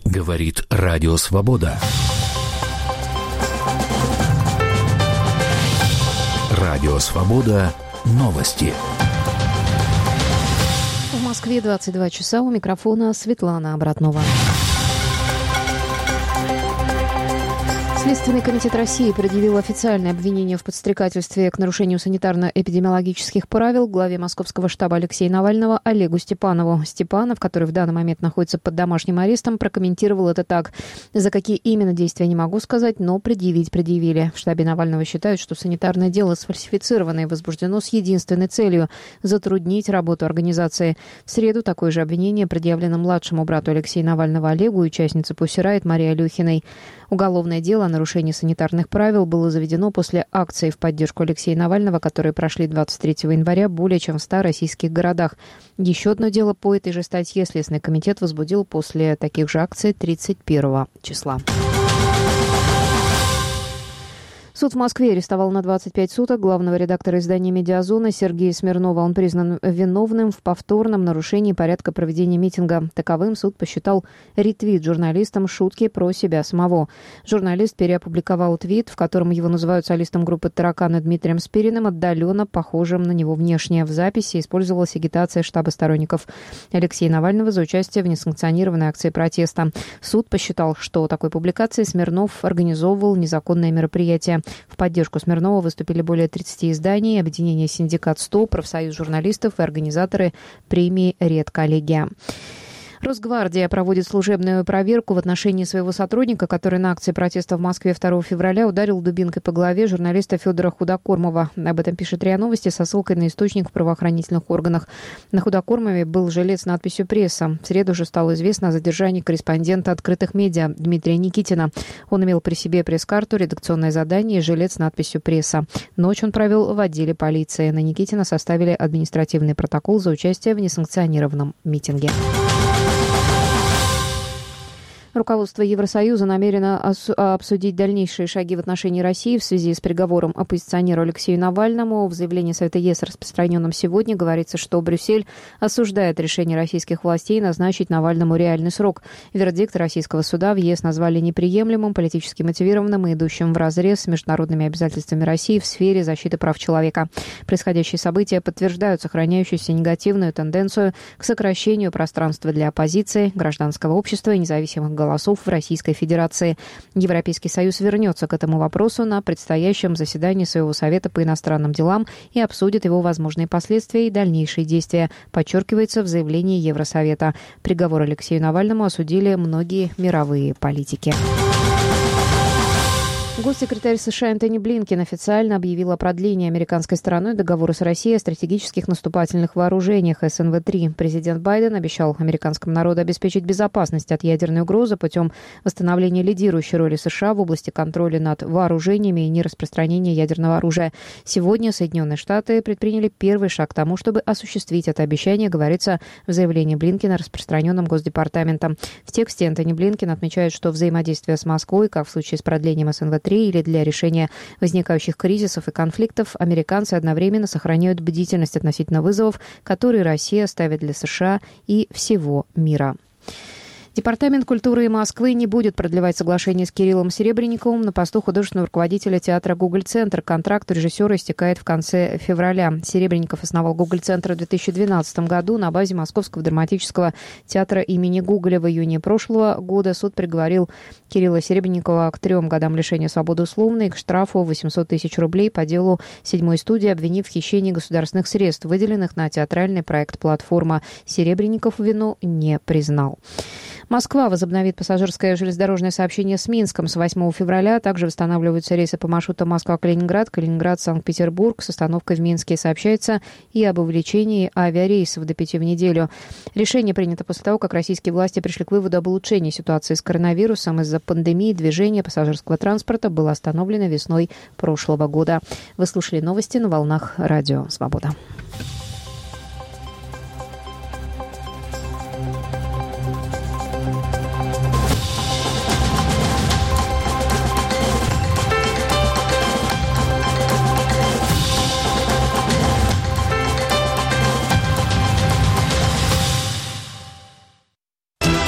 Говорит Радио Свобода. Радио Свобода. Новости. В Москве 22 часа. У микрофона Светлана Обратнова. Следственный комитет России предъявил официальное обвинение в подстрекательстве к нарушению санитарно-эпидемиологических правил главе московского штаба Алексея Навального Олегу Степанову. Степанов, который в данный момент находится под домашним арестом, прокомментировал это так: «За какие именно действия не могу сказать, но предъявили». В штабе Навального считают, что санитарное дело сфальсифицировано и возбуждено с единственной целью – затруднить работу организации. В среду такое же обвинение предъявлено младшему брату Алексея Навального Олегу и участнице Pussy Riot Марии Алехиной. Уголовное дело о нарушении санитарных правил было заведено после акции в поддержку Алексея Навального, которые прошли 23 января более чем в 100 российских городах. Еще одно дело по этой же статье Следственный комитет возбудил после таких же акций 31 числа. Суд в Москве арестовал на 25 суток главного редактора издания «Медиазона» Сергея Смирнова. Он признан виновным в повторном нарушении порядка проведения митинга. Таковым суд посчитал ретвит журналистом шутки про себя самого. Журналист переопубликовал твит, в котором его называют солистом группы «Тараканы» Дмитрием Спириным, отдаленно похожим на него внешне. В записи использовалась агитация штаба сторонников Алексея Навального за участие в несанкционированной акции протеста. Суд посчитал, что такой публикацией Смирнов организовывал незаконное мероприятие. В поддержку Смирнова выступили более 30 изданий, объединение «Синдикат 100», профсоюз журналистов и организаторы премии «Редколлегия». Росгвардия проводит служебную проверку в отношении своего сотрудника, который на акции протеста в Москве 2 февраля ударил дубинкой по голове журналиста Федора Худокормова. Об этом пишет РИА Новости со ссылкой на источник в правоохранительных органах. На Худокормове был жилет с надписью «Пресса». В среду же стало известно о задержании корреспондента открытых медиа Дмитрия Никитина. Он имел при себе пресс-карту, редакционное задание и жилет с надписью «Пресса». Ночь он провел в отделе полиции. На Никитина составили административный протокол за участие в несанкционированном митинге. Руководство Евросоюза намерено обсудить дальнейшие шаги в отношении России в связи с приговором оппозиционеру Алексею Навальному. В заявлении Совета ЕС, распространенном сегодня, говорится, что Брюссель осуждает решение российских властей назначить Навальному реальный срок. Вердикт российского суда в ЕС назвали неприемлемым, политически мотивированным и идущим вразрез с международными обязательствами России в сфере защиты прав человека. Происходящие события подтверждают сохраняющуюся негативную тенденцию к сокращению пространства для оппозиции, гражданского общества и независимых голосов в Российской Федерации. Европейский Союз вернется к этому вопросу на предстоящем заседании своего Совета по иностранным делам и обсудит его возможные последствия и дальнейшие действия, подчеркивается в заявлении Евросовета. Приговор Алексею Навальному осудили многие мировые политики. Госсекретарь США Энтони Блинкен официально объявил о продлении американской стороной договора с Россией о стратегических наступательных вооружениях СНВ-3. Президент Байден обещал американскому народу обеспечить безопасность от ядерной угрозы путем восстановления лидирующей роли США в области контроля над вооружениями и нераспространения ядерного оружия. Сегодня Соединенные Штаты предприняли первый шаг к тому, чтобы осуществить это обещание, говорится в заявлении Блинкена, распространенном Госдепартаментом. В тексте Энтони Блинкен отмечает, что взаимодействие с Москвой, как в случае с продлением СНВ-3, или для решения возникающих кризисов и конфликтов, американцы одновременно сохраняют бдительность относительно вызовов, которые Россия ставит для США и всего мира. Департамент культуры Москвы не будет продлевать соглашение с Кириллом Серебренниковым на посту художественного руководителя театра «Гоголь-центр». Контракт у режиссера истекает в конце февраля. Серебренников основал «Гоголь-центр» в 2012 году на базе Московского драматического театра имени Гоголя. В июне прошлого года суд приговорил Кирилла Серебренникова к 3 годам лишения свободы условно и к штрафу 800 тысяч рублей по делу 7-й студии, обвинив в хищении государственных средств, выделенных на театральный проект «Платформа». Серебренников вину не признал. Москва возобновит пассажирское железнодорожное сообщение с Минском с 8 февраля. Также восстанавливаются рейсы по маршрутам Москва-Калининград, Калининград-Санкт-Петербург с остановкой в Минске. Сообщается и об увеличении авиарейсов до 5 в неделю. Решение принято после того, как российские власти пришли к выводу об улучшении ситуации с коронавирусом. Из-за пандемии движение пассажирского транспорта было остановлено весной прошлого года. Вы слушали новости на волнах Радио Свобода.